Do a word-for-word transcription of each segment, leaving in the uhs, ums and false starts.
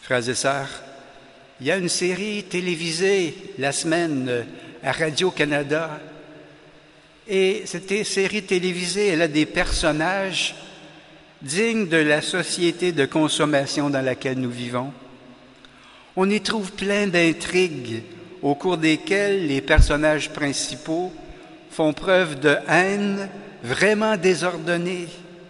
Frères et sœurs, il y a une série télévisée la semaine à Radio-Canada et cette série télévisée, elle a des personnages dignes de la société de consommation dans laquelle nous vivons. On y trouve plein d'intrigues au cours desquelles les personnages principaux font preuve de haine vraiment désordonnée.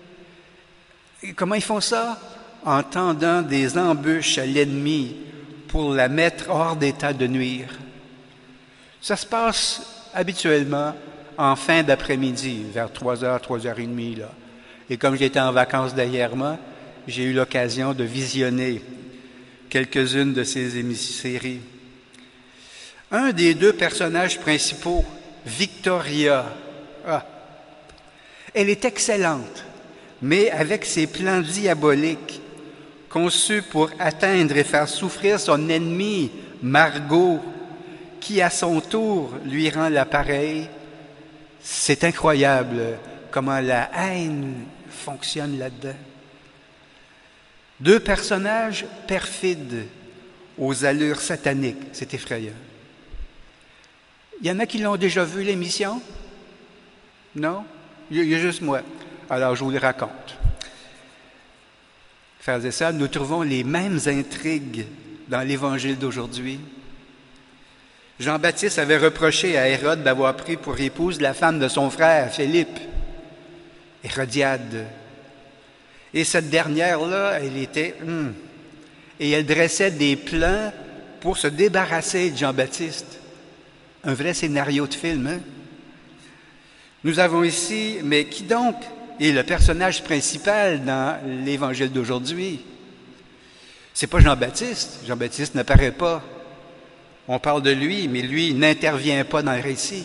Et comment ils font ça? En tendant des embûches à l'ennemi pour la mettre hors d'état de nuire. Ça se passe habituellement en fin d'après-midi, vers trois heures, trois heures trente, là. Et comme j'étais en vacances dernièrement, j'ai eu l'occasion de visionner quelques-unes de ces séries. Un des deux personnages principaux, Victoria, ah, elle est excellente, mais avec ses plans diaboliques, conçus pour atteindre et faire souffrir son ennemi, Margot, qui à son tour lui rend l'appareil. C'est incroyable comment la haine fonctionne là-dedans. Deux personnages perfides aux allures sataniques. C'est effrayant. Il y en a qui l'ont déjà vu, l'émission? Non? Il y a juste moi. Alors, je vous le raconte. Frères et sœurs, nous trouvons les mêmes intrigues dans l'Évangile d'aujourd'hui. Jean-Baptiste avait reproché à Hérode d'avoir pris pour épouse la femme de son frère, Philippe, Hérodiade. Et cette dernière-là, elle était... Hum, et elle dressait des plans pour se débarrasser de Jean-Baptiste. Un vrai scénario de film, hein? Nous avons ici, mais qui donc est le personnage principal dans l'Évangile d'aujourd'hui? C'est pas Jean-Baptiste. Jean-Baptiste n'apparaît pas. On parle de lui, mais lui n'intervient pas dans le récit.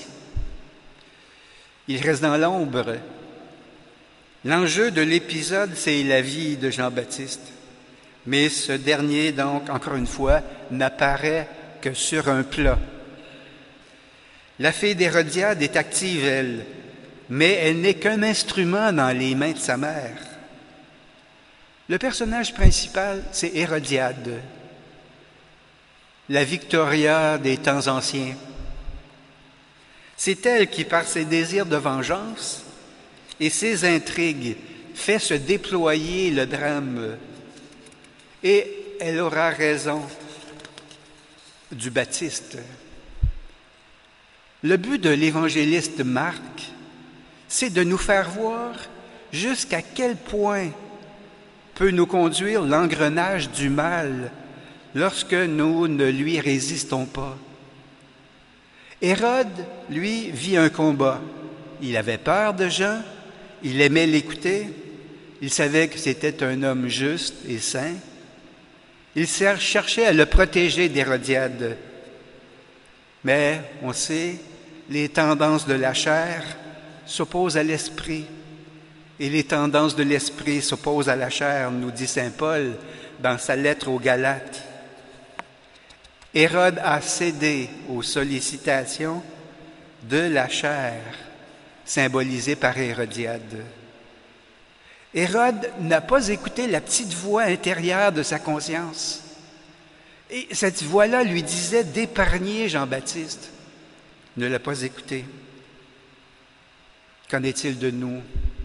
Il reste dans l'ombre. L'enjeu de l'épisode, c'est la vie de Jean-Baptiste. Mais ce dernier, donc, encore une fois, n'apparaît que sur un plat. La fille d'Hérodiade est active, elle, mais elle n'est qu'un instrument dans les mains de sa mère. Le personnage principal, c'est Hérodiade, la Victoria des temps anciens. C'est elle qui, par ses désirs de vengeance et ses intrigues, fait se déployer le drame. Et elle aura raison du Baptiste. Le but de l'évangéliste Marc, c'est de nous faire voir jusqu'à quel point peut nous conduire l'engrenage du mal lorsque nous ne lui résistons pas. Hérode, lui, vit un combat. Il avait peur de Jean, il aimait l'écouter, il savait que c'était un homme juste et saint. Il cherchait à le protéger d'Hérodiade. Mais, on sait, les tendances de la chair s'opposent à l'esprit. Et les tendances de l'esprit s'opposent à la chair, nous dit saint Paul dans sa lettre aux Galates. Hérode a cédé aux sollicitations de la chair, symbolisée par Hérodiade. Hérode n'a pas écouté la petite voix intérieure de sa conscience. Et cette voix-là lui disait d'épargner Jean-Baptiste. Il ne l'a pas écouté. Qu'en est-il de nous?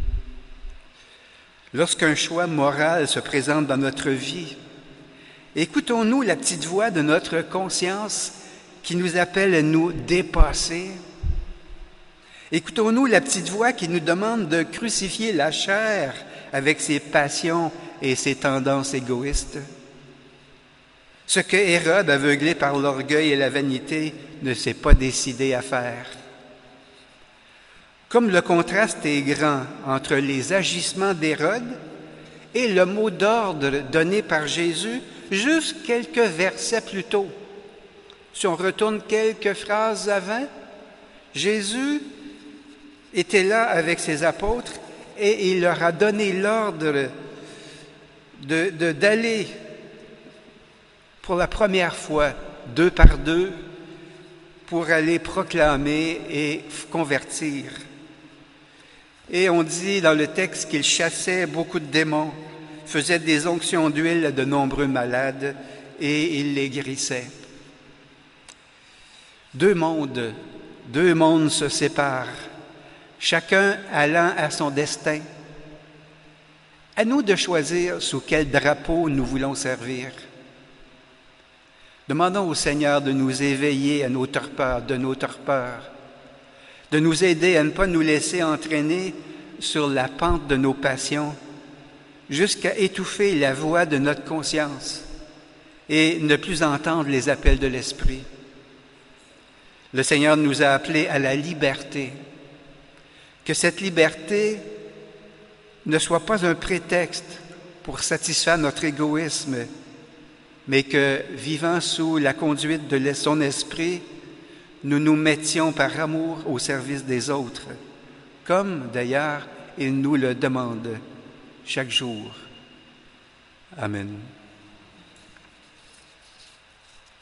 Lorsqu'un choix moral se présente dans notre vie, écoutons-nous la petite voix de notre conscience qui nous appelle à nous dépasser? Écoutons-nous la petite voix qui nous demande de crucifier la chair avec ses passions et ses tendances égoïstes? Ce que Hérode, aveuglé par l'orgueil et la vanité, ne s'est pas décidé à faire. Comme le contraste est grand entre les agissements d'Hérode et le mot d'ordre donné par Jésus juste quelques versets plus tôt. Si on retourne quelques phrases avant, Jésus était là avec ses apôtres et il leur a donné l'ordre de, de, d'aller pour la première fois, deux par deux, pour aller proclamer et convertir. Et on dit dans le texte qu'il chassait beaucoup de démons faisait des onctions d'huile à de nombreux malades et il les guérissait. Deux mondes, deux mondes se séparent, chacun allant à son destin. À nous de choisir sous quel drapeau nous voulons servir. Demandons au Seigneur de nous éveiller à nos torpeurs, de nos torpeurs, de nous aider à ne pas nous laisser entraîner sur la pente de nos passions, jusqu'à étouffer la voix de notre conscience et ne plus entendre les appels de l'Esprit. Le Seigneur nous a appelés à la liberté. Que cette liberté ne soit pas un prétexte pour satisfaire notre égoïsme, mais que, vivant sous la conduite de son esprit, nous nous mettions par amour au service des autres, comme d'ailleurs il nous le demande chaque jour. Amen.